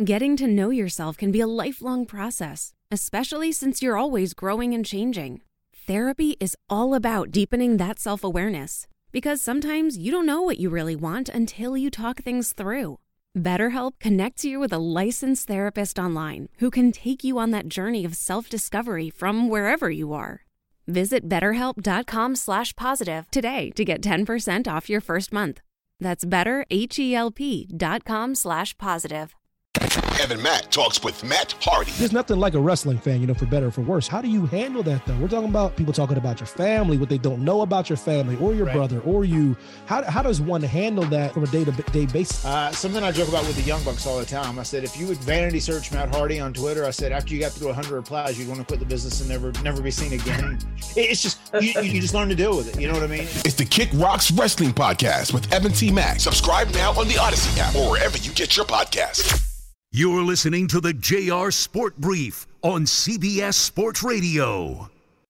Getting to know yourself can be a lifelong process, especially since you're always growing and changing. Therapy is all about deepening that self-awareness, because sometimes you don't know what you really want until you talk things through. BetterHelp connects you with a licensed therapist online who can take you on that journey of self-discovery from wherever you are. Visit BetterHelp.com/positive today to get 10% off your first month. That's BetterHelp.com/positive. Kevin Mack talks with Matt Hardy. There's nothing like a wrestling fan, for better or for worse. How do you handle that, though? We're talking about people talking about your family, what they don't know about your family or your brother or you. How does one handle that from a day-to-day basis? Something I joke about with the Young Bucks all the time. I said, if you would vanity search Matt Hardy on Twitter, I said, after you got through 100 replies, you'd want to quit the business and never be seen again. It's just, you just learn to deal with it. You know what I mean? It's the Kick Rocks Wrestling Podcast with Evan T. Mack. Subscribe now on the Odyssey app or wherever you get your podcasts. You're listening to the JR Sport Brief on CBS Sports Radio.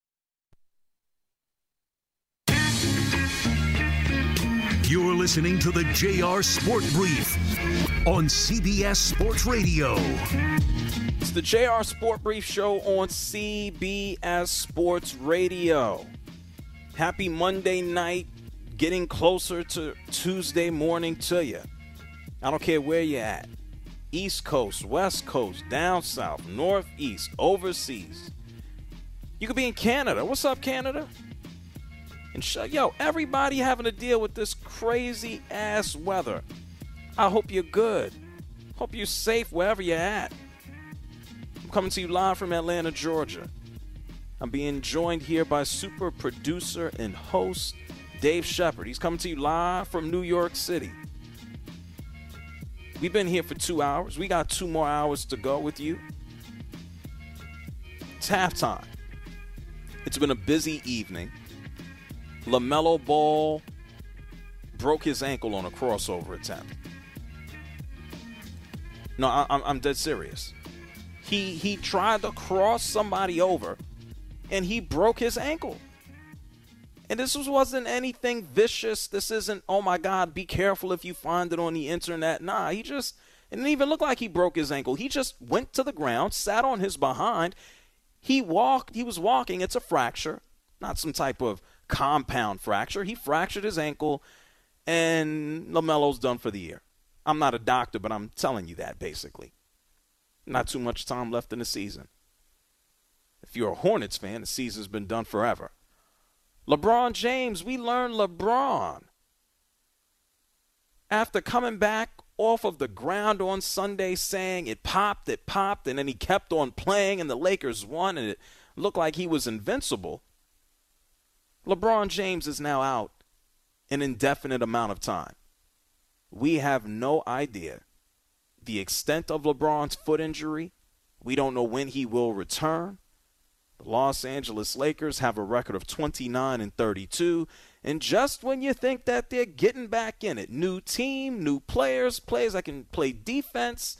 You're listening to the JR Sport Brief on CBS Sports Radio. It's the JR Sport Brief show on CBS Sports Radio. Happy Monday night, getting closer to Tuesday morning to you. I don't care where you're at. East Coast, West Coast, down south, northeast, overseas. You could be in Canada. What's up, Canada? And everybody having to deal with this crazy ass weather. I hope you're good. Hope you're safe wherever you're at. I'm coming to you live from Atlanta, Georgia. I'm being joined here by super producer and host Dave Shepard. He's coming to you live from New York City. We've been here for 2 hours. We got 2 more hours to go with you. It's halftime. It's been a busy evening. LaMelo Ball broke his ankle on a crossover attempt. No, I'm dead serious. He tried to cross somebody over, and he broke his ankle. And this wasn't anything vicious. This isn't, oh my God, be careful if you find it on the internet. Nah, it didn't even look like he broke his ankle. He just went to the ground, sat on his behind. He was walking. It's a fracture, not some type of compound fracture. He fractured his ankle, and LaMelo's done for the year. I'm not a doctor, but I'm telling you that basically. Not too much time left in the season. If you're a Hornets fan, the season's been done forever. LeBron James, we learned LeBron, after coming back off of the ground on Sunday saying it popped, and then he kept on playing and the Lakers won and it looked like he was invincible. LeBron James is now out an indefinite amount of time. We have no idea the extent of LeBron's foot injury. We don't know when he will return. The Los Angeles Lakers have a record of 29-32, and just when you think that they're getting back in it, new team, new players that can play defense,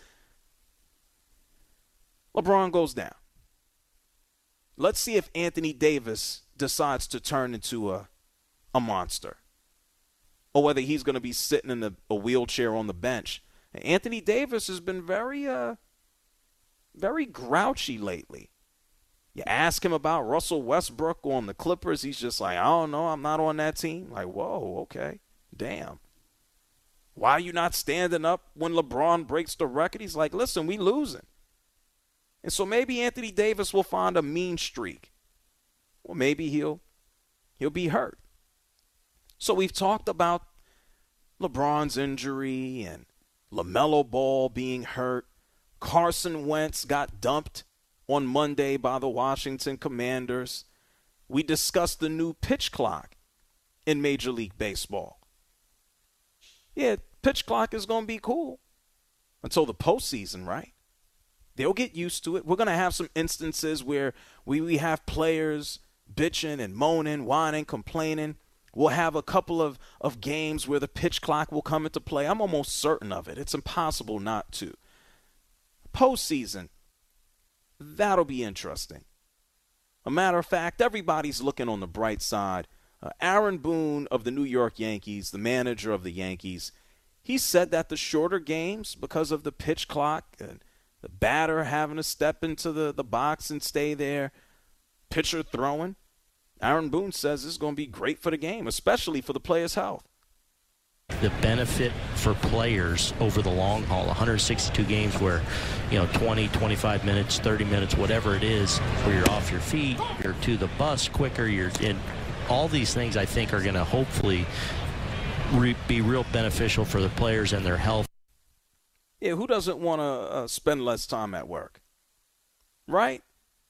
LeBron goes down. Let's see if Anthony Davis decides to turn into a monster, or whether he's going to be sitting in a wheelchair on the bench. Anthony Davis has been very grouchy lately. You ask him about Russell Westbrook on the Clippers, he's just like, I don't know, I'm not on that team. Like, whoa, okay, damn. Why are you not standing up when LeBron breaks the record? He's like, listen, we losing. And so maybe Anthony Davis will find a mean streak. Or maybe he'll be hurt. So we've talked about LeBron's injury and LaMelo Ball being hurt. Carson Wentz got dumped on Monday by the Washington Commanders. We discussed the new pitch clock in Major League Baseball. Yeah, pitch clock is going to be cool until the postseason, right? They'll get used to it. We're going to have some instances where we have players bitching and moaning, whining, complaining. We'll have a couple of games where the pitch clock will come into play. I'm almost certain of it. It's impossible not to. Postseason, that'll be interesting. A matter of fact, everybody's looking on the bright side. Aaron Boone of the New York Yankees, the manager of the Yankees, He said that the shorter games, because of the pitch clock and the batter having to step into the box and stay there, pitcher throwing, Aaron Boone says this is going to be great for the game, especially for the players' health. The benefit for players over the long haul, 162 games where, 20, 25 minutes, 30 minutes, whatever it is, where you're off your feet, you're to the bus quicker, you're in. All these things I think are going to hopefully be real beneficial for the players and their health. Yeah, who doesn't want to spend less time at work? Right?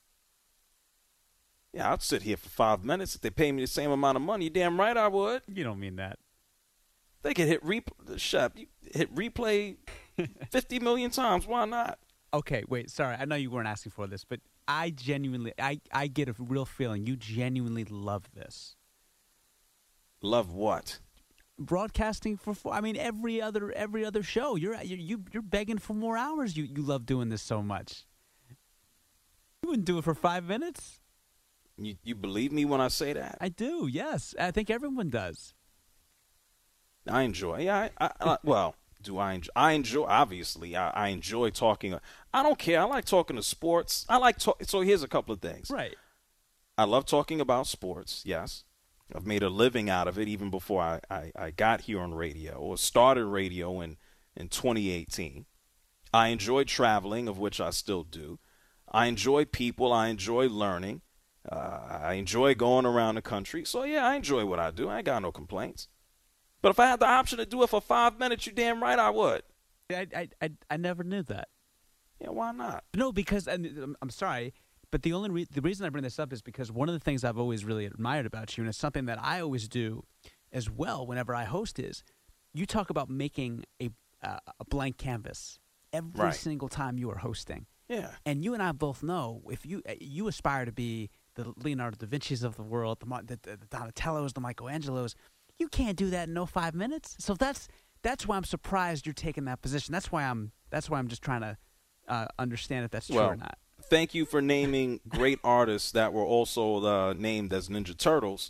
Yeah, I'd sit here for 5 minutes if they pay me the same amount of money. Damn right I would. You don't mean that. They could hit replay 50 million times. Why not? Okay, wait, sorry. I know you weren't asking for this, but I genuinely, I get a real feeling you genuinely love this. Love what? Broadcasting for every other show. You're begging for more hours. You love doing this so much. You wouldn't do it for 5 minutes. You believe me when I say that? I do. Yes, I think everyone does. I enjoy. Yeah. Well, do I enjoy? I enjoy. Obviously, I enjoy talking. I don't care. I like talking to sports. So here's a couple of things. Right. I love talking about sports. Yes. I've made a living out of it even before I got here on radio or started radio in 2018. I enjoy traveling, of which I still do. I enjoy people. I enjoy learning. I enjoy going around the country. So, yeah, I enjoy what I do. I ain't got no complaints. But if I had the option to do it for 5 minutes, you damn right I would. I never knew that. Yeah, why not? No, because I'm sorry, but the reason I bring this up is because one of the things I've always really admired about you, and it's something that I always do as well whenever I host, is you talk about making a blank canvas every single time you are hosting. Yeah. And you and I both know if you aspire to be the Leonardo da Vinci's of the world, the Donatellos, the Michelangelos. You can't do that in no 5 minutes. So that's why I'm surprised you're taking that position. That's why I'm just trying to understand if that's true or not. Thank you for naming great artists that were also named as Ninja Turtles.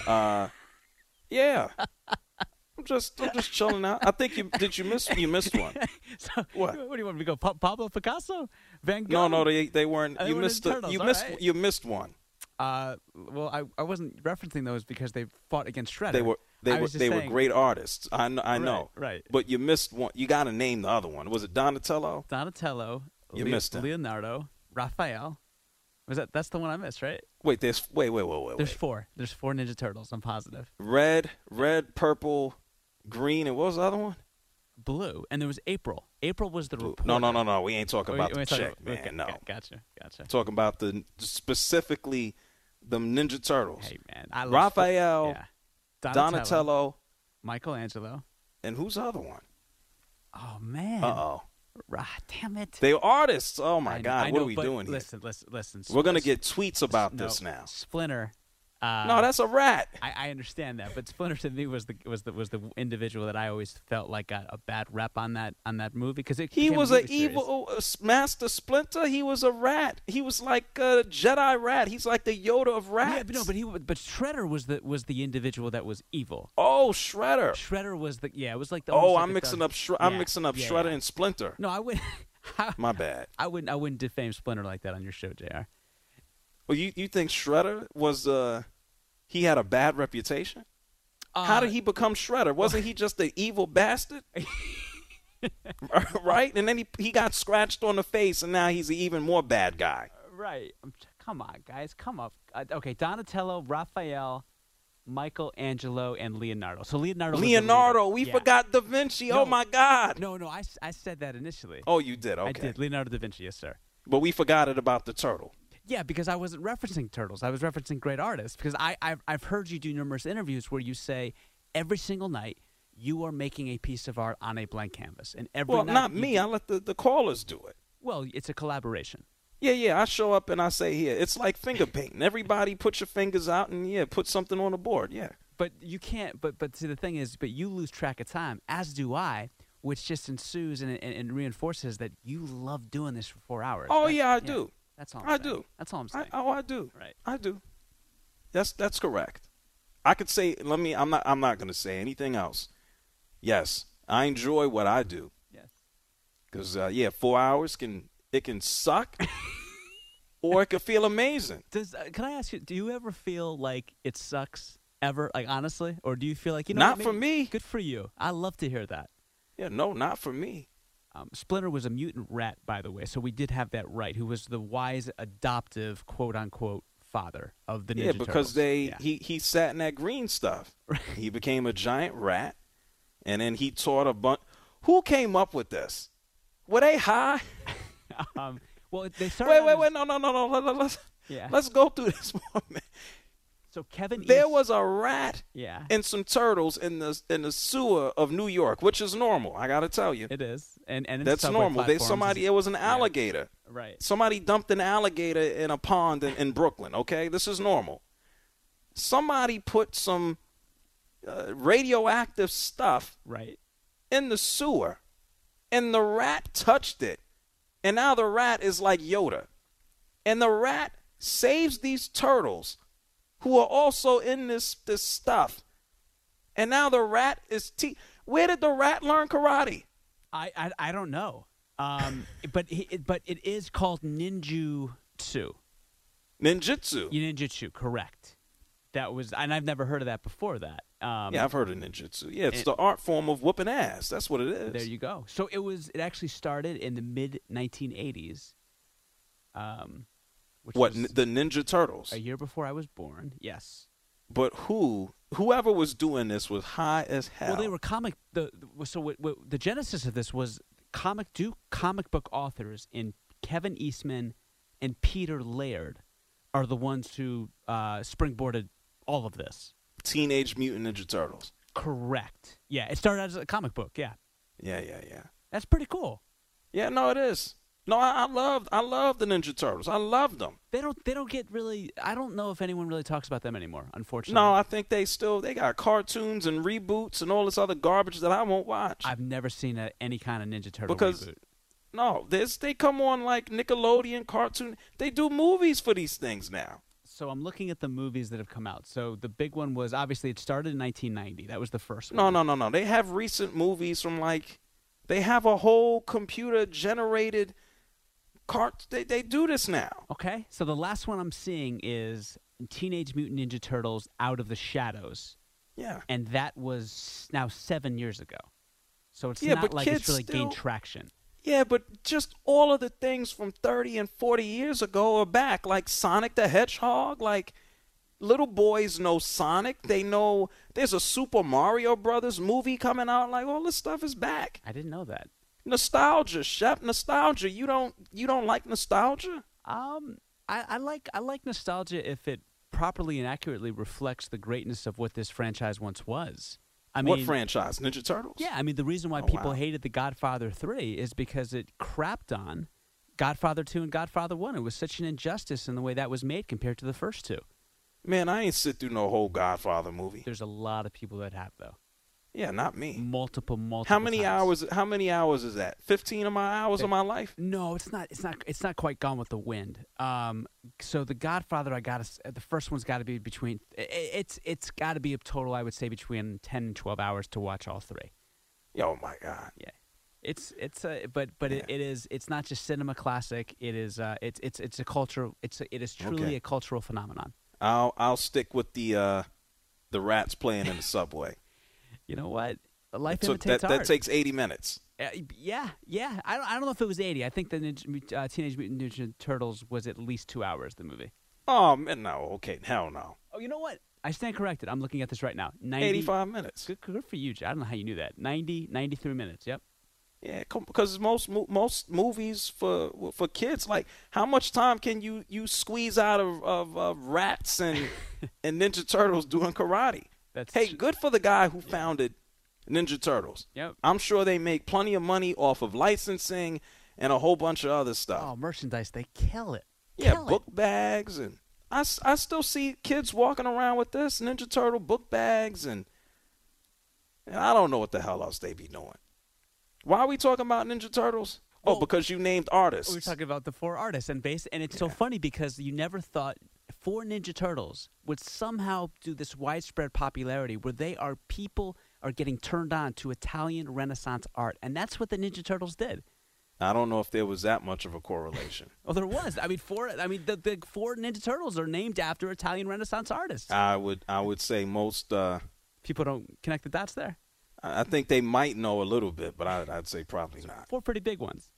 Yeah. I'm just chilling out. I think you missed one. So, what do you want me to go? Pablo Picasso? Van Gogh? No, they weren't. You missed one. Well, I wasn't referencing those because they fought against Shredder. They were great artists. I know. Right. But you missed one. You got to name the other one. Was it Donatello? Donatello. You missed him. Leonardo. Raphael. That's the one I missed, right? Wait. There's four. There's four Ninja Turtles. I'm positive. Red, purple, green, and what was the other one? Blue. And there was April. April was the reporter. No. We ain't talking about the chick, man. Okay, no. Gotcha. Talking about specifically the Ninja Turtles. Hey, man. I love Raphael, Donatello, Michelangelo. And who's the other one? Oh, man. Uh-oh. Damn it. They are artists. Oh, my God. I what know, are we doing here? Listen. We're going to get tweets about this now. Splinter. No, that's a rat. I understand that, but Splinter to me was the individual that I always felt like got a bad rep on that movie because he was an evil Master Splinter. He was a rat. He was like a Jedi rat. He's like the Yoda of rats. Yeah, but Shredder was the individual that was evil. Oh, Shredder. Shredder was it was like the. Oh, I'm mixing up Shredder and Splinter. No, I wouldn't. My bad. I wouldn't defame Splinter like that on your show, JR. Well, you think Shredder was he had a bad reputation? How did he become Shredder? Wasn't he just an evil bastard? Right? And then he got scratched on the face, and now he's an even more bad guy. Right. Come on, guys. Come up. Okay, Donatello, Raphael, Michelangelo, and Leonardo. So Leonardo. We forgot Da Vinci. No, oh, my God. No. I said that initially. Oh, you did? Okay. I did. Leonardo da Vinci, yes, sir. But we forgot it about the turtle. Yeah, because I wasn't referencing turtles. I was referencing great artists. Because I've heard you do numerous interviews where you say every single night you are making a piece of art on a blank canvas. And night not me. I let the callers do it. Well, it's a collaboration. Yeah. I show up and I say, here, it's like finger painting. Everybody put your fingers out and, put something on the board, yeah. But you can't, but see, the thing is, but you lose track of time, as do I, which just ensues and reinforces that you love doing this for 4 hours. Oh, I do. That's all I'm saying. do. That's all I'm saying. I do. Right. I do. That's correct. I could say, I'm not going to say anything else. Yes, I enjoy what I do. Yes. Because 4 hours can suck, or it could feel amazing. Can I ask you? Do you ever feel like it sucks ever? Like honestly, or do you feel like Not for me. Good for you. I love to hear that. Yeah, no, not for me. Splinter was a mutant rat, by the way, so we did have that right. Who was the wise, adoptive, quote unquote, father of the Ninja Turtles. Because he sat in that green stuff. He became a giant rat, and then he taught a bunch. Who came up with this? Were they high? Well, they started. Wait, no. Let's go through this one, man. So Kevin, there was a rat yeah. and some turtles in the sewer of New York, which is normal. I got to tell you, it is, and that's normal. It was an alligator. Yeah. Right. Somebody dumped an alligator in a pond in Brooklyn. Okay, this is normal. Somebody put some radioactive stuff in the sewer, and the rat touched it, and now the rat is like Yoda, and the rat saves these turtles, who are also in this stuff. And now the rat is where did the rat learn karate? I don't know. But it is called ninjutsu. Ninjutsu, correct. That was, and I've never heard of that before that. Yeah, I've heard of ninjutsu. Yeah, it's the art form of whooping ass. That's what it is. There you go. So it actually started in the mid 1980s. The Ninja Turtles? A year before I was born, yes. But whoever was doing this was high as hell. Well, they were the genesis of this was comic book authors in Kevin Eastman and Peter Laird are the ones who springboarded all of this. Teenage Mutant Ninja Turtles. Correct. Yeah, it started as a comic book, yeah. Yeah. That's pretty cool. Yeah, no, it is. No, I love the Ninja Turtles. I love them. They don't get really. I don't know if anyone really talks about them anymore. Unfortunately, no. I think they got cartoons and reboots and all this other garbage that I won't watch. I've never seen any kind of Ninja Turtle reboot. No, they come on like Nickelodeon cartoon. They do movies for these things now. So I'm looking at the movies that have come out. So the big one was obviously it started in 1990. That was the first one. No. They have recent movies from they have a whole computer generated. They do this now. Okay, so the last one I'm seeing is Teenage Mutant Ninja Turtles Out of the Shadows. Yeah. And that was now 7 years ago. So it's not like it's really gained traction. Yeah, but just all of the things from 30 and 40 years ago are back, like Sonic the Hedgehog. Like, little boys know Sonic. They know there's a Super Mario Brothers movie coming out. Like, all this stuff is back. I didn't know that. Nostalgia, Shep. Nostalgia. You don't like nostalgia? I like nostalgia if it properly and accurately reflects the greatness of what this franchise once was. What franchise? Ninja Turtles? Yeah, I mean the reason why people hated The Godfather 3 is because it crapped on Godfather 2 and Godfather 1. It was such an injustice in the way that was made compared to the first two. Man, I ain't sit through no whole Godfather movie. There's a lot of people that have though. Yeah, not me. Multiple How many times. How many hours is that? 15 of my hours of my life? No, it's not. It's not quite Gone with the Wind. So the Godfather, the first one's got to be between. It's got to be a total, I would say, between 10 and 12 hours to watch all three. Oh my God. Yeah, it's not just cinema classic. It is it's a cultural. It is truly a cultural phenomenon. I'll stick with the rats playing in the subway. You know what? Life imitates art. That takes 80 minutes. Yeah. I don't know if it was 80. I think the Teenage Mutant Ninja Turtles was at least 2 hours, the movie. Oh, man, no. Okay, hell no. Oh, you know what? I stand corrected. I'm looking at this right now. 85 minutes. Good for you, Jay. I don't know how you knew that. 93 minutes, yep. Yeah, because most movies for kids, like, how much time can you squeeze out of rats and Ninja Turtles doing karate? Hey, good for the guy who founded Ninja Turtles. Yep. I'm sure they make plenty of money off of licensing and a whole bunch of other stuff. Oh, merchandise. They kill it. Yeah, book bags. And I still see kids walking around with this Ninja Turtle book bags. And I don't know what the hell else they be doing. Why are we talking about Ninja Turtles? Well, because you named artists. We're talking about the 4 artists. And it's so funny because you never thought 4 Ninja Turtles would somehow do this widespread popularity where they are people are getting turned on to Italian Renaissance art. And that's what the Ninja Turtles did. I don't know if there was that much of a correlation. Oh, there was. I mean, the 4 Ninja Turtles are named after Italian Renaissance artists. I would say most people don't connect the dots there. I think they might know a little bit, but I'd say probably not. 4 pretty big ones.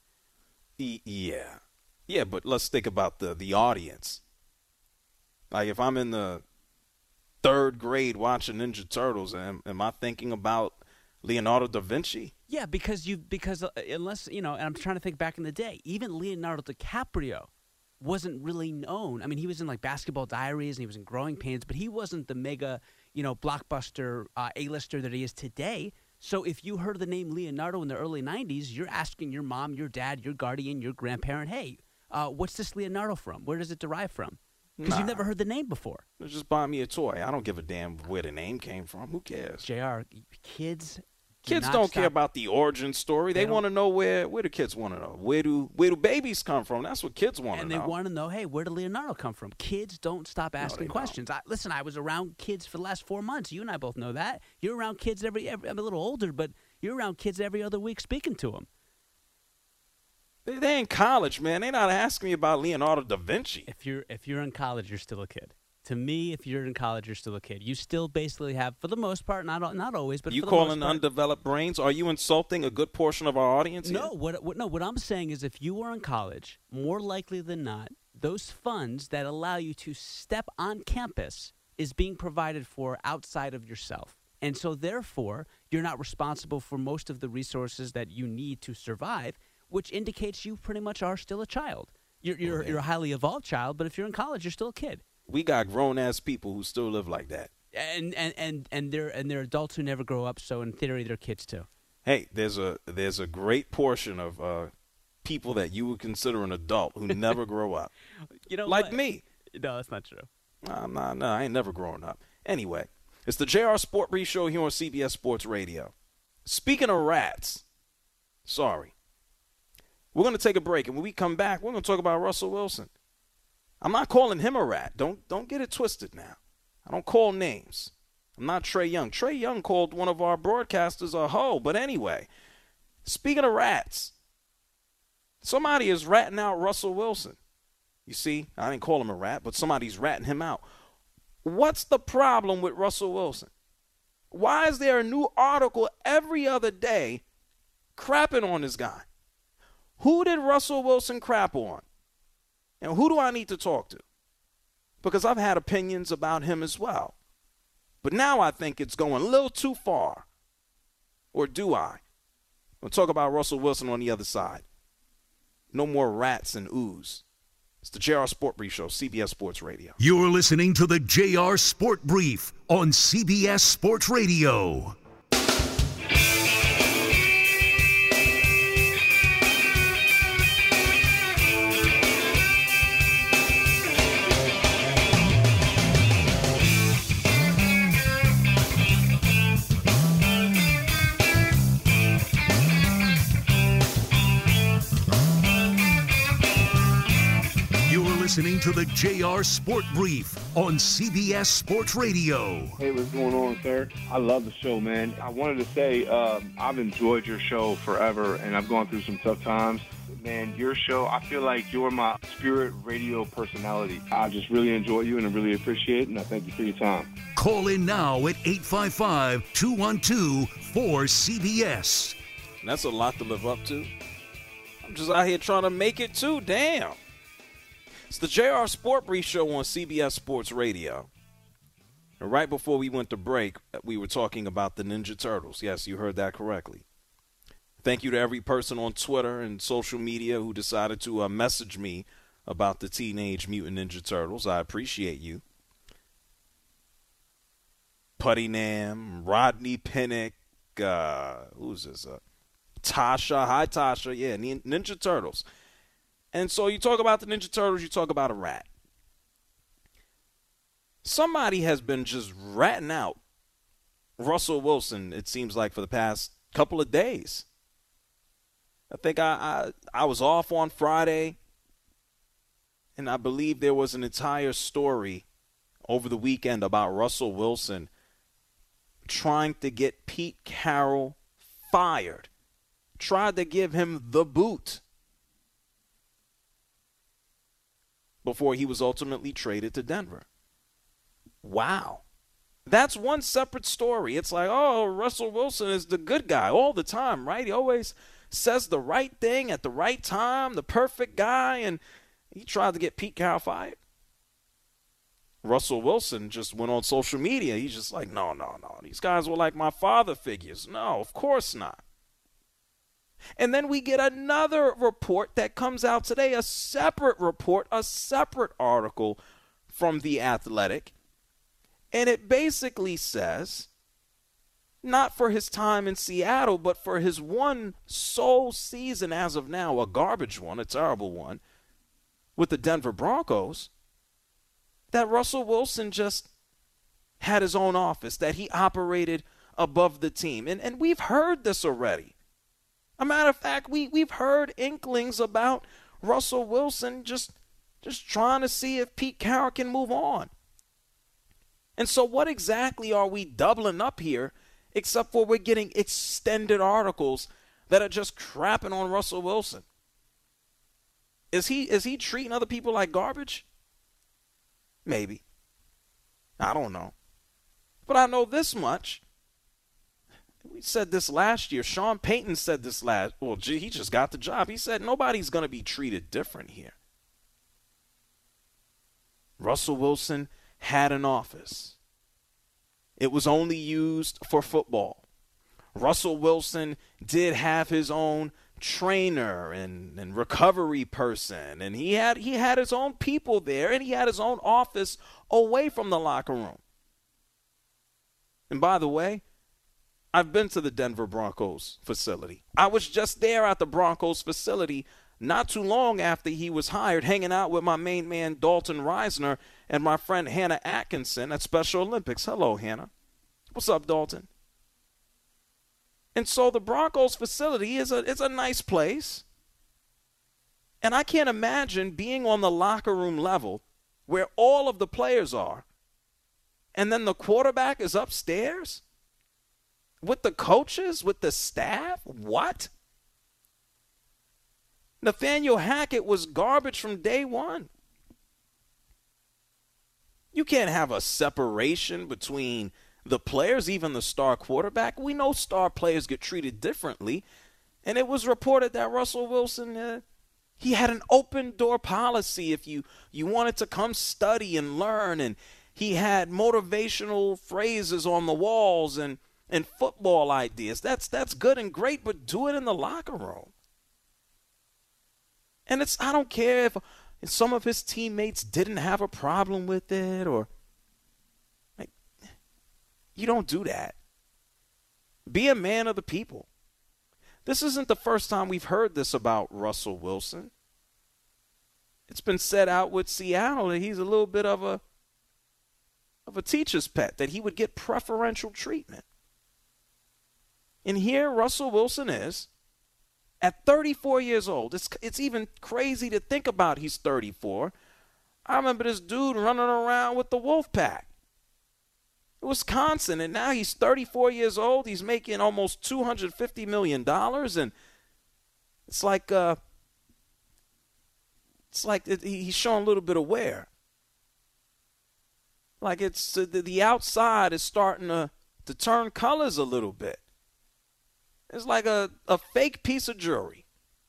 Yeah, but let's think about the audience. Like if I'm in the 3rd grade watching Ninja Turtles, am I thinking about Leonardo da Vinci? Yeah, because unless, and I'm trying to think back in the day, even Leonardo DiCaprio wasn't really known. I mean, he was in like Basketball Diaries and he was in Growing Pains, but he wasn't the mega, blockbuster A-lister that he is today. So if you heard the name Leonardo in the early 90s, you're asking your mom, your dad, your guardian, your grandparent, hey, what's this Leonardo from? Where does it derive from? Because you've never heard the name before. Just buy me a toy. I don't give a damn where the name came from. Who cares? JR, kids don't care about the origin story. They want to know where do kids want to know? Where do babies come from? That's what kids want to know. And they want to know, hey, where did Leonardo come from? Kids don't stop asking questions. Listen, I was around kids for the last 4 months. You and I both know that. You're around kids I'm a little older, but you're around kids every other week speaking to them. They're in college, man. They're not asking me about Leonardo da Vinci. If you're in college, you're still a kid. To me, if you're in college, you're still a kid. You still basically have, for the most part, not always, but you for the most part. You calling undeveloped brains? Are you insulting a good portion of our audience? No. What I'm saying is, if you are in college, more likely than not, those funds that allow you to step on campus is being provided for outside of yourself, and so therefore, you're not responsible for most of the resources that you need to survive, which indicates you pretty much are still a child. You're a highly evolved child, but if you're in college, you're still a kid. We got grown-ass people who still live like that. And they're adults who never grow up, so in theory, they're kids too. Hey, there's a great portion of people that you would consider an adult who never grow up. Like what? Me. No, that's not true. No, I ain't never grown up. Anyway, it's the JR Sport Brief Show here on CBS Sports Radio. Speaking of rats, we're going to take a break, and when we come back, we're going to talk about Russell Wilson. I'm not calling him a rat. Don't get it twisted now. I don't call names. I'm not Trey Young. Trey Young called one of our broadcasters a hoe. But anyway, speaking of rats, somebody is ratting out Russell Wilson. You see, I didn't call him a rat, but somebody's ratting him out. What's the problem with Russell Wilson? Why is there a new article every other day crapping on this guy? Who did Russell Wilson crap on? And who do I need to talk to? Because I've had opinions about him as well. But now I think it's going a little too far. Or do I? We'll talk about Russell Wilson on the other side. No more rats and ooze. It's the JR Sport Brief Show, CBS Sports Radio. You're listening to the JR Sport Brief on CBS Sports Radio. Listening to the JR Sport Brief on CBS Sports Radio. Hey, what's going on, sir? I love the show, man. I wanted to say I've enjoyed your show forever, and I've gone through some tough times. Man, your show, I feel like you're my spirit radio personality. I just really enjoy you, and I really appreciate it, and I thank you for your time. Call in now at 855-212-4CBS. That's a lot to live up to. I'm just out here trying to make it too. Damn. It's the JR Sport Brief Show on CBS Sports Radio. And right before we went to break, we were talking about the Ninja Turtles. Yes, you heard that correctly. Thank you to every person on Twitter and social media who decided to message me about the Teenage Mutant Ninja Turtles. I appreciate you. Putty Nam, Rodney Pinnock, who's this? Tasha. Hi, Tasha. Yeah, Ninja Turtles. And so you talk about the Ninja Turtles, you talk about a rat. Somebody has been just ratting out Russell Wilson, it seems like, for the past couple of days. I think I was off on Friday, and I believe there was an entire story over the weekend about Russell Wilson trying to get Pete Carroll fired, tried to give him the boot before he was ultimately traded to Denver. Wow. That's one separate story. It's like, oh, Russell Wilson is the good guy all the time, right? He always says the right thing at the right time, the perfect guy, and he tried to get Pete Carroll fired. Russell Wilson just went on social media. He's just like, no. These guys were like my father figures. No, of course not. And then we get another report that comes out today, a separate report, a separate article from The Athletic. And it basically says, not for his time in Seattle, but for his one sole season as of now, a garbage one, a terrible one, with the Denver Broncos, that Russell Wilson just had his own office, that he operated above the team. And we've heard this already. A matter of fact, we've heard inklings about Russell Wilson just trying to see if Pete Carroll can move on. And so what exactly are we doubling up here, except for we're getting extended articles that are just crapping on Russell Wilson? Is he treating other people like garbage? Maybe. I don't know. But I know this much. We said this last year. Sean Payton said this he just got the job. He said nobody's going to be treated different here. Russell Wilson had an office. It was only used for football. Russell Wilson did have his own trainer and recovery person, and he had his own people there, and he had his own office away from the locker room. And by the way, I've been to the Denver Broncos facility. I was just there at the Broncos facility not too long after he was hired, hanging out with my main man, Dalton Reisner, and my friend Hannah Atkinson at Special Olympics. Hello, Hannah. What's up, Dalton? And so the Broncos facility is a nice place. And I can't imagine being on the locker room level where all of the players are, and then the quarterback is upstairs with the coaches, with the staff. What? Nathaniel Hackett was garbage from day one. You can't have a separation between the players, even the star quarterback. We know star players get treated differently. And it was reported that Russell Wilson, he had an open door policy if you wanted to come study and learn. And he had motivational phrases on the walls and football ideas. That's good and great, but do it in the locker room. And I don't care if some of his teammates didn't have a problem with it, or you don't do that. Be a man of the people. This isn't the first time we've heard this about Russell Wilson. It's been said out with Seattle that he's a little bit of a teacher's pet, that he would get preferential treatment. And here Russell Wilson is at 34 years old. It's even crazy to think about he's 34. I remember this dude running around with the Wolfpack, Wisconsin, and now he's 34 years old. He's making almost $250 million, and it's like he's showing a little bit of wear. Like it's the outside is starting to turn colors a little bit. It's like a fake piece of jewelry.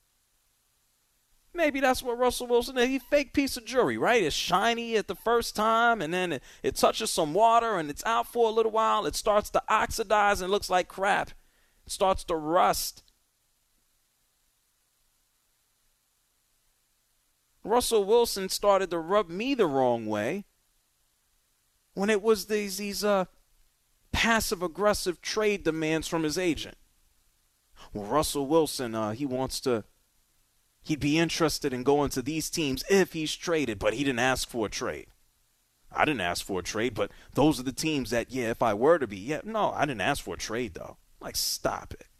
Maybe that's what Russell Wilson is. He's a fake piece of jewelry, right? It's shiny at the first time, and then it touches some water, and it's out for a little while. It starts to oxidize and looks like crap. It starts to rust. Russell Wilson started to rub me the wrong way when it was these passive-aggressive trade demands from his agent. Well, Russell Wilson, he'd be interested in going to these teams if he's traded, but he didn't ask for a trade. I didn't ask for a trade, but those are the teams that, if I were to be, no, I didn't ask for a trade, though. Like, stop it.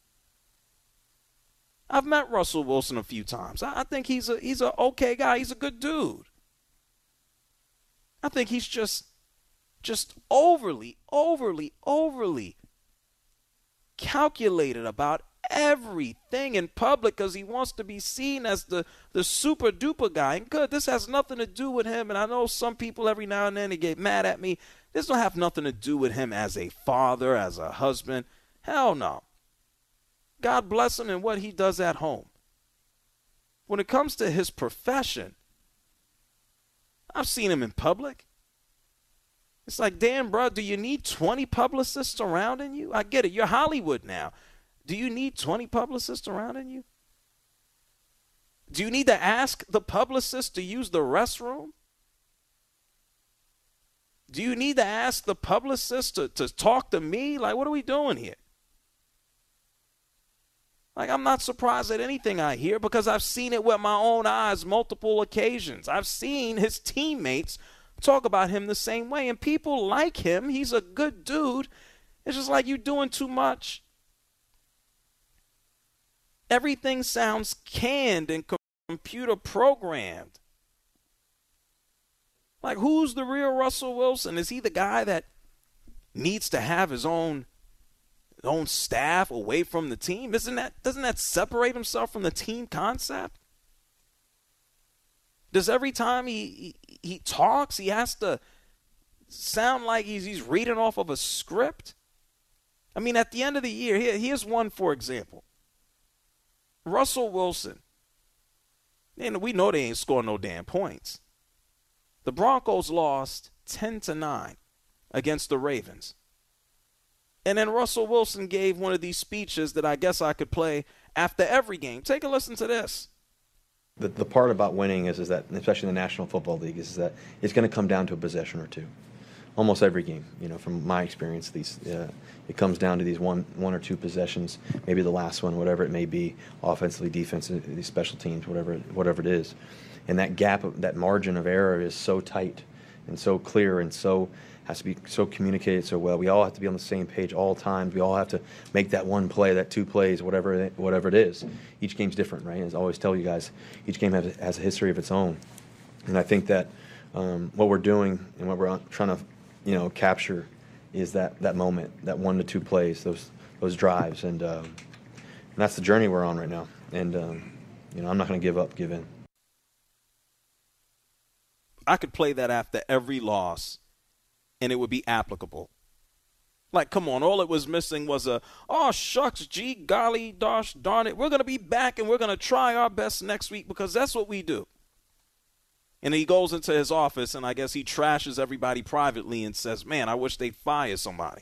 I've met Russell Wilson a few times. I think he's a okay guy. He's a good dude. I think he's just just overly calculated about everything in public because he wants to be seen as the super duper guy. And good, this has nothing to do with him. And I know some people every now and then they get mad at me. This don't have nothing to do with him as a father, as a husband. Hell no. God bless him and what he does at home. When it comes to his profession, I've seen him in public. It's like, damn, bro, do you need 20 publicists surrounding you? I get it. You're Hollywood now. Do you need 20 publicists surrounding you? Do you need to ask the publicist to use the restroom? Do you need to ask the publicist to talk to me? Like, what are we doing here? Like, I'm not surprised at anything I hear because I've seen it with my own eyes multiple occasions. I've seen his teammates talk about him the same way, and people like him. He's a good dude. It's just like, you're doing too much. Everything sounds canned and computer programmed. Like, who's the real Russell Wilson? Is he the guy that needs to have his own staff away from the team? Doesn't that separate himself from the team concept? Does every time he talks, he has to sound like he's reading off of a script? I mean, at the end of the year, here's one, for example. Russell Wilson, and we know they ain't scoring no damn points. The Broncos lost 10-9 against the Ravens. And then Russell Wilson gave one of these speeches that I guess I could play after every game. Take a listen to this. The part about winning is that, especially in the National Football League, is that it's going to come down to a possession or two. Almost every game, from my experience, it comes down to these one or two possessions, maybe the last one, whatever it may be, offensively, defensively, special teams, whatever it is. And that gap, that margin of error is so tight and so clear and so has to be so communicated so well. We all have to be on the same page all times. We all have to make that one play, that two plays, whatever it is. Each game's different, right? As I always tell you guys, each game has a history of its own. And I think that what we're doing and what we're trying to, capture is that moment, that 1 to 2 plays, those drives, and that's the journey we're on right now. And I'm not going to give in. I could play that after every loss, and it would be applicable. Like, come on, all it was missing was oh, shucks, gee, golly, gosh, darn it, we're going to be back and we're going to try our best next week because that's what we do. And he goes into his office, and I guess he trashes everybody privately and says, man, I wish they'd fire somebody.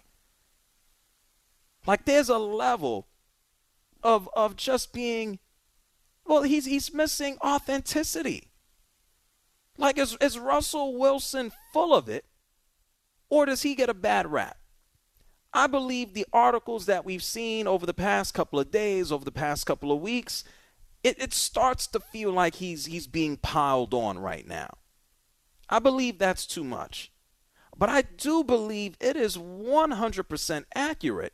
Like, there's a level of just being, well, he's missing authenticity. Like, is Russell Wilson full of it, or does he get a bad rap? I believe the articles that we've seen over the past couple of days, over the past couple of weeks, it starts to feel like he's being piled on right now. I believe that's too much. But I do believe it is 100% accurate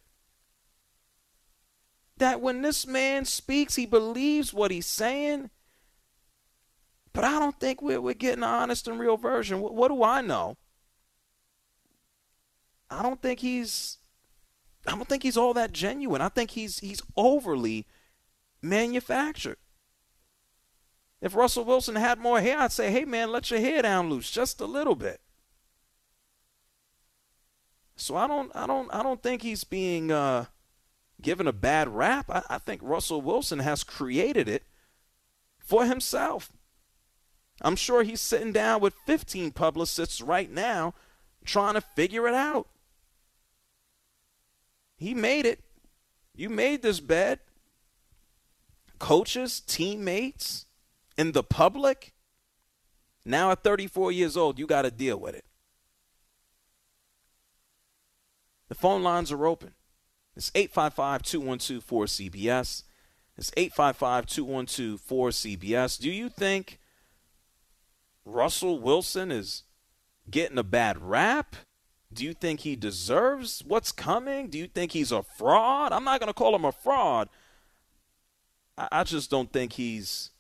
that when this man speaks, he believes what he's saying. But I don't think we're getting an honest and real version. What do I know? I don't think he's all that genuine. I think he's overly manufactured. If Russell Wilson had more hair, I'd say, hey man, let your hair down loose just a little bit. So I don't think he's being given a bad rap. I think Russell Wilson has created it for himself. I'm sure he's sitting down with 15 publicists right now trying to figure it out. He made it. You made this bed. Coaches, teammates, and the public. Now at 34 years old, you got to deal with it. The phone lines are open. It's 855-212-4CBS. It's 855-212-4CBS. Do you think Russell Wilson is getting a bad rap? Do you think he deserves what's coming? Do you think he's a fraud? I'm not going to call him a fraud. I just don't think he's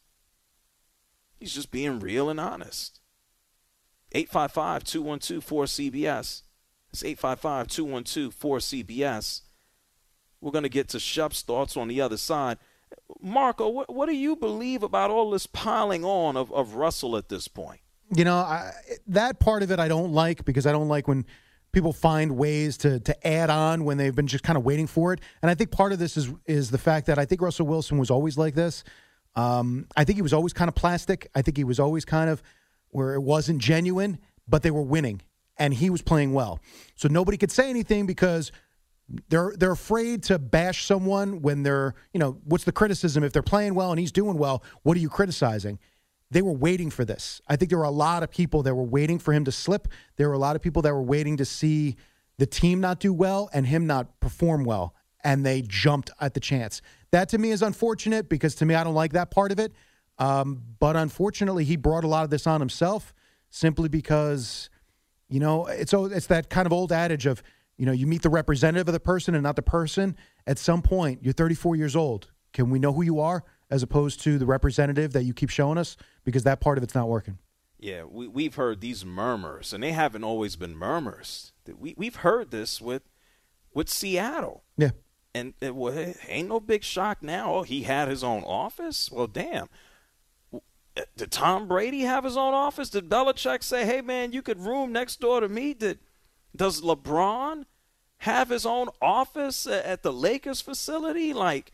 just being real and honest. 855-212-4CBS. It's 855-212-4CBS. We're going to get to Shep's thoughts on the other side. Marco, what do you believe about all this piling on of Russell at this point? You know, that part of it I don't like, because I don't like when people find ways to add on when they've been just kind of waiting for it. And I think part of this is the fact that I think Russell Wilson was always like this. I think he was always kind of plastic. I think he was always kind of where it wasn't genuine, but they were winning, and he was playing well. So nobody could say anything because they're afraid to bash someone when they're, what's the criticism? If they're playing well and he's doing well, what are you criticizing? They were waiting for this. I think there were a lot of people that were waiting for him to slip. There were a lot of people that were waiting to see the team not do well and him not perform well, and they jumped at the chance. That to me is unfortunate, because to me I don't like that part of it. But unfortunately, he brought a lot of this on himself simply because, it's that kind of old adage of, you meet the representative of the person and not the person. At some point, you're 34 years old. Can we know who you are as opposed to the representative that you keep showing us? Because that part of it's not working. Yeah, we've heard these murmurs, and they haven't always been murmurs. We've heard this with Seattle. Yeah. And it ain't no big shock now. Oh, he had his own office? Well, damn. Did Tom Brady have his own office? Did Belichick say, hey, man, you could room next door to me? Does LeBron have his own office at the Lakers facility? Like,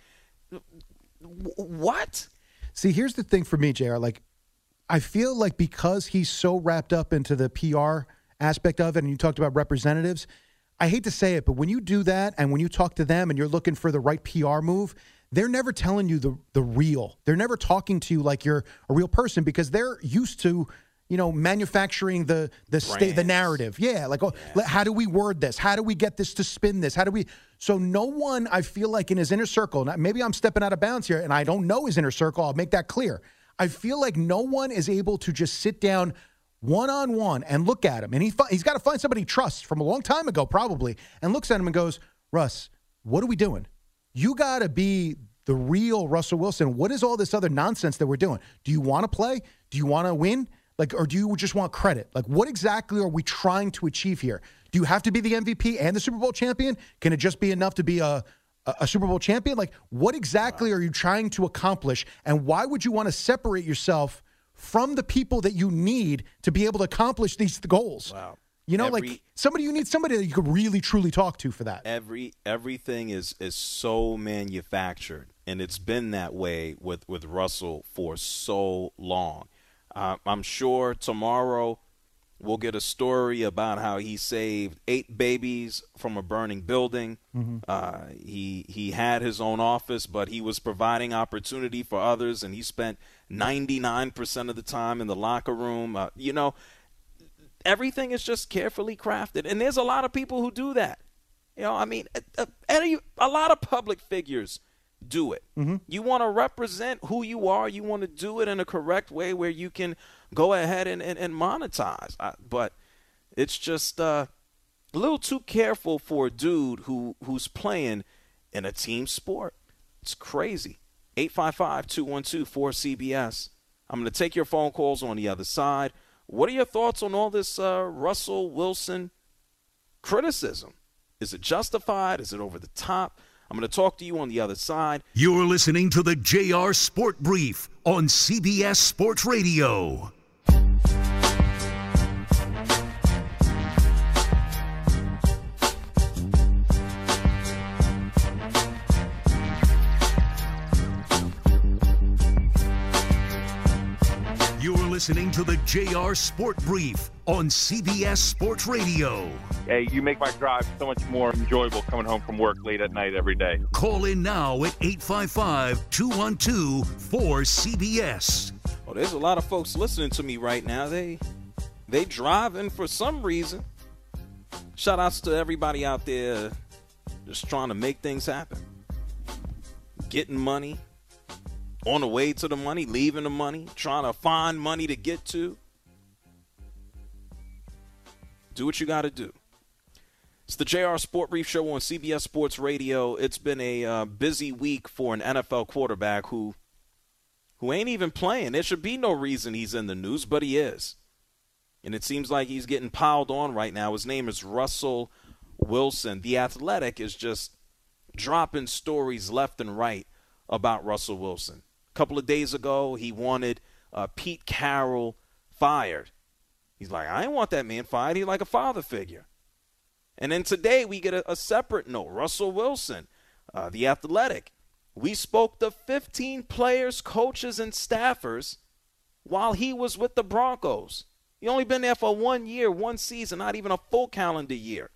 what? See, here's the thing for me, JR. Like, I feel like because he's so wrapped up into the PR aspect of it, and you talked about representatives, I hate to say it, but when you do that and when you talk to them and you're looking for the right PR move, they're never telling you the real. They're never talking to you like you're a real person, because they're used to, manufacturing the narrative. Yeah, like, how do we word this? How do we get this to spin this? So no one, I feel like in his inner circle, maybe I'm stepping out of bounds here and I don't know his inner circle, I'll make that clear. I feel like no one is able to just sit down one-on-one and look at him. And he's got to find somebody he trusts from a long time ago probably, and looks at him and goes, Russ, what are we doing? You got to be the real Russell Wilson. What is all this other nonsense that we're doing? Do you want to play? Do you want to win? Or do you just want credit? Like, what exactly are we trying to achieve here? Do you have to be the MVP and the Super Bowl champion? Can it just be enough to be a Super Bowl champion? Like, what exactly are you trying to accomplish? And why would you want to separate yourself from the people that you need to be able to accomplish these goals? Wow. You need somebody that you could really, truly talk to for that. Everything is so manufactured, and it's been that way with Russell for so long. I'm sure tomorrow we'll get a story about how he saved 8 babies from a burning building. Mm-hmm. He had his own office, but he was providing opportunity for others, and he spent 99% of the time in the locker room. Everything is just carefully crafted, and there's a lot of people who do that. A lot of public figures do it. Mm-hmm. You want to represent who you are. You want to do it in a correct way where you can go ahead and monetize. But it's just a little too careful for a dude who's playing in a team sport. It's crazy. 855-212-4CBS. I'm going to take your phone calls on the other side. What are your thoughts on all this Russell Wilson criticism? Is it justified? Is it over the top? I'm going to talk to you on the other side. You're listening to the JR Sport Brief on CBS Sports Radio. You're listening to the JR Sport Brief on CBS Sports Radio. Hey, you make my drive so much more enjoyable coming home from work late at night every day. Call in now at 855-212-4CBS. Well, there's a lot of folks listening to me right now. They driving for some reason. Shout outs to everybody out there just trying to make things happen. Getting money, on the way to the money, leaving the money, trying to find money to get to. Do what you got to do. It's the JR Sport Brief Show on CBS Sports Radio. It's been a busy week for an NFL quarterback who ain't even playing. There should be no reason he's in the news, but he is. And it seems like he's getting piled on right now. His name is Russell Wilson. The Athletic is just dropping stories left and right about Russell Wilson. A couple of days ago, he wanted Pete Carroll fired. He's like, I didn't want that man fired. He's like a father figure. And then today we get a separate note. Russell Wilson, The Athletic. We spoke to 15 players, coaches, and staffers while he was with the Broncos. He only been there for 1 year, 1 season, not even a full calendar year.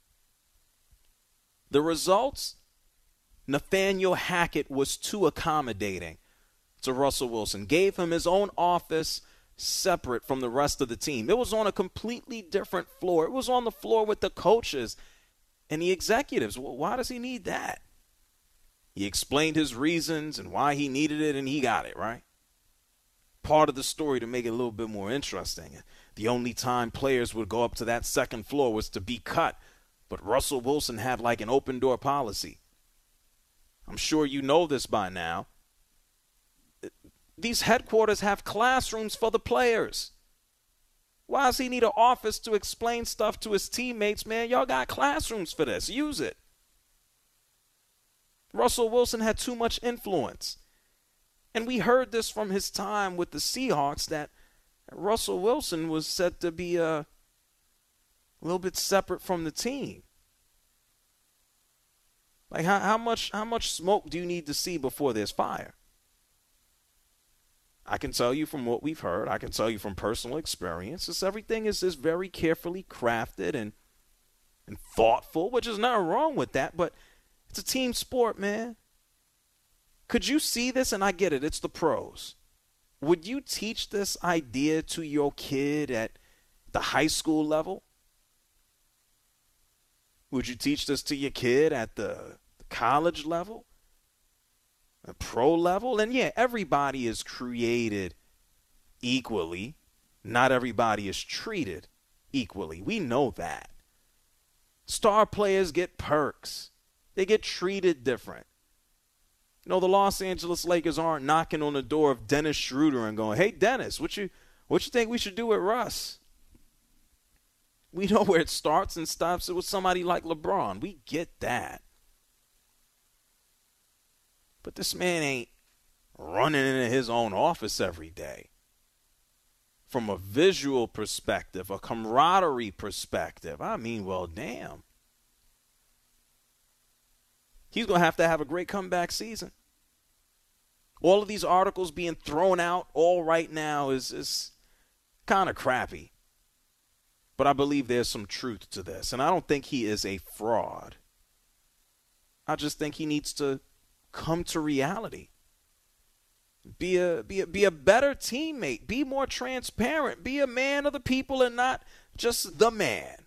The results? Nathaniel Hackett was too accommodating to Russell Wilson. Gave him his own office separate from the rest of the team. It was on a completely different floor. It was on the floor with the coaches and the executives. Well, why does he need that? He explained his reasons and why he needed it, and he got it, right? Part of the story to make it a little bit more interesting. The only time players would go up to that second floor was to be cut, but Russell Wilson had like an open door policy. I'm sure you know this by now. These headquarters have classrooms for the players. Why does he need an office to explain stuff to his teammates, man? Y'all got classrooms for this. Use it. Russell Wilson had too much influence. And we heard this from his time with the Seahawks that Russell Wilson was said to be a little bit separate from the team. Like how much smoke do you need to see before there's fire? I can tell you from what we've heard, I can tell you from personal experience, everything is very carefully crafted and thoughtful, which is nothing wrong with that, but it's a team sport, man. Could you see this? And I get it, it's the pros. Would you teach this idea to your kid at the high school level? Would you teach this to your kid at the college level? The pro level? And yeah, everybody is created equally. Not everybody is treated equally. We know that. Star players get perks. They get treated different. You know, the Los Angeles Lakers aren't knocking on the door of Dennis Schroeder and going, hey, Dennis, what you think we should do with Russ? We know where it starts and stops with somebody like LeBron. We get that. But this man ain't running into his own office every day. From a visual perspective, a camaraderie perspective, I mean, well, damn. He's going to have a great comeback season. All of these articles being thrown out all right now is kind of crappy. But I believe there's some truth to this. And I don't think he is a fraud. I just think he needs to come to reality. Be a better teammate. Be more transparent. Be a man of the people and not just the man.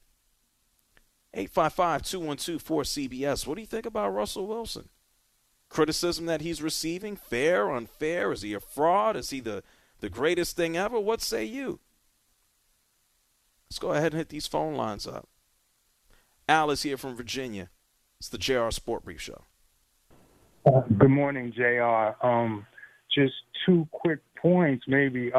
855-212-4CBS. What do you think about Russell Wilson? Criticism that he's receiving, fair, unfair? Is he a fraud? Is he the greatest thing ever? What say you? Let's go ahead and hit these phone lines up. Al is here from Virginia. It's the JR Sport Brief Show. Good morning, JR. Just 2 quick points, maybe.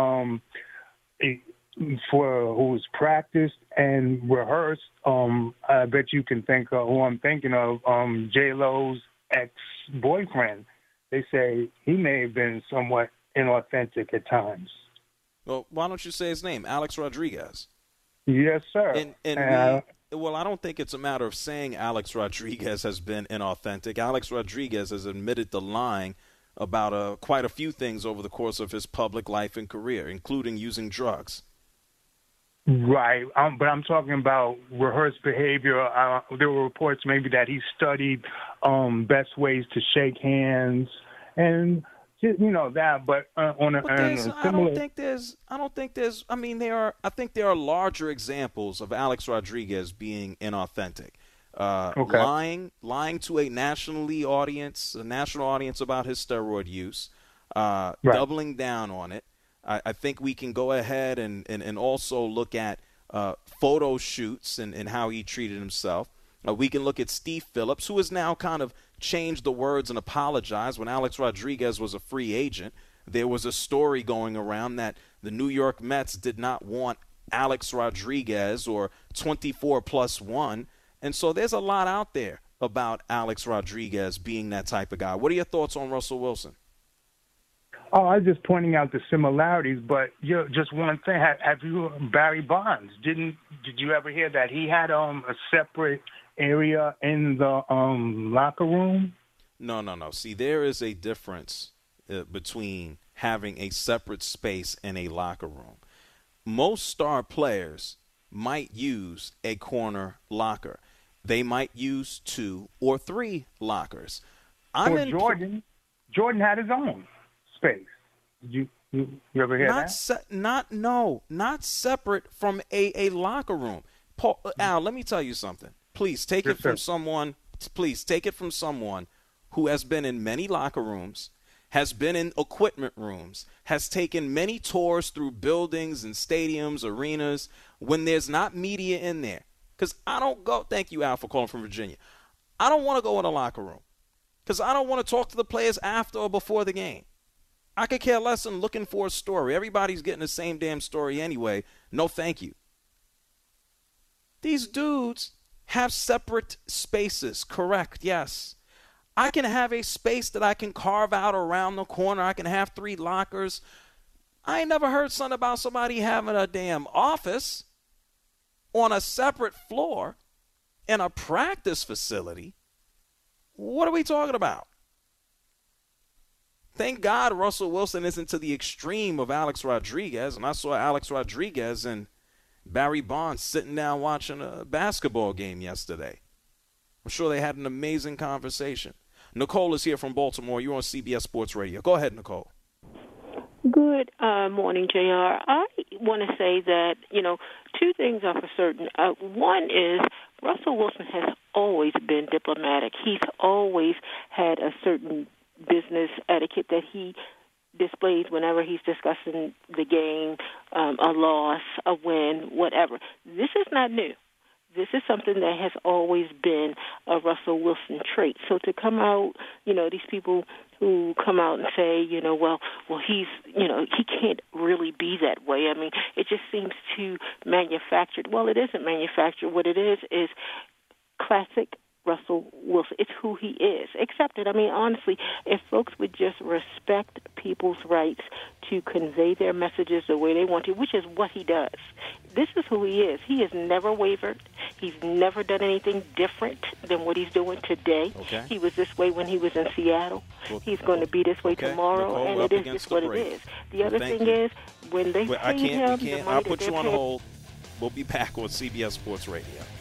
For who's practiced and rehearsed, I bet you can think of who I'm thinking of, J-Lo's ex-boyfriend. They say he may have been somewhat inauthentic at times. Well, why don't you say his name? Alex Rodriguez. Yes, sir. Well, I don't think it's a matter of saying Alex Rodriguez has been inauthentic. Alex Rodriguez has admitted to lying about quite a few things over the course of his public life and career, including using drugs. Right, but I'm talking about rehearsed behavior. There were reports maybe that he studied best ways to shake hands and that. But on a similar, I think there are larger examples of Alex Rodriguez being inauthentic. Okay. Lying to a national audience about his steroid use, doubling down on it. I think we can go ahead and also look at photo shoots and how he treated himself. We can look at Steve Phillips, who has now kind of changed the words and apologized. When Alex Rodriguez was a free agent, there was a story going around that the New York Mets did not want Alex Rodriguez or 24+1. And so there's a lot out there about Alex Rodriguez being that type of guy. What are your thoughts on Russell Wilson? Oh, I was just pointing out the similarities, but just one thing. Have you Barry Bonds? Did you ever hear that he had a separate area in the locker room? No. See, there is a difference between having a separate space in a locker room. Most star players might use a corner locker. They might use 2 or 3 lockers. Jordan had his own space. Did you ever hear that? Not separate from a locker room. Paul, Al, let me tell you something. Please take it from someone. Please take it from someone who has been in many locker rooms, has been in equipment rooms, has taken many tours through buildings and stadiums, arenas, when there's not media in there. Because I don't go, thank you, Al, for calling from Virginia. I don't want to go in a locker room because I don't want to talk to the players after or before the game. I could care less than looking for a story. Everybody's getting the same damn story anyway. No, thank you. These dudes have separate spaces, correct, yes. I can have a space that I can carve out around the corner. I can have 3 lockers. I ain't never heard something about somebody having a damn office on a separate floor in a practice facility. What are we talking about? Thank God Russell Wilson isn't to the extreme of Alex Rodriguez. And I saw Alex Rodriguez and Barry Bonds sitting down watching a basketball game yesterday. I'm sure they had an amazing conversation. Nicole is here from Baltimore. You're on CBS Sports Radio. Go ahead, Nicole. Good morning, JR. I want to say that, 2 things are for certain. One is Russell Wilson has always been diplomatic. He's always had a certain business etiquette that he displays whenever he's discussing the game, a loss, a win, whatever. This is not new. This is something that has always been a Russell Wilson trait. So to come out, these people who come out and say, well, he's, he can't really be that way. I mean, it just seems too manufactured. Well, it isn't manufactured. What it is classic Russell Wilson. It's who he is. Accept it. I mean, honestly, if folks would just respect people's rights to convey their messages the way they want to, which is what he does. This is who he is. He has never wavered. He's never done anything different than what he's doing today. Okay. He was this way when he was in Seattle. He's going to be this way tomorrow, Nicole, and it is just what it is. The other thing is, when they pay him the money I'll put that you on they're hold. We'll be back on CBS Sports Radio.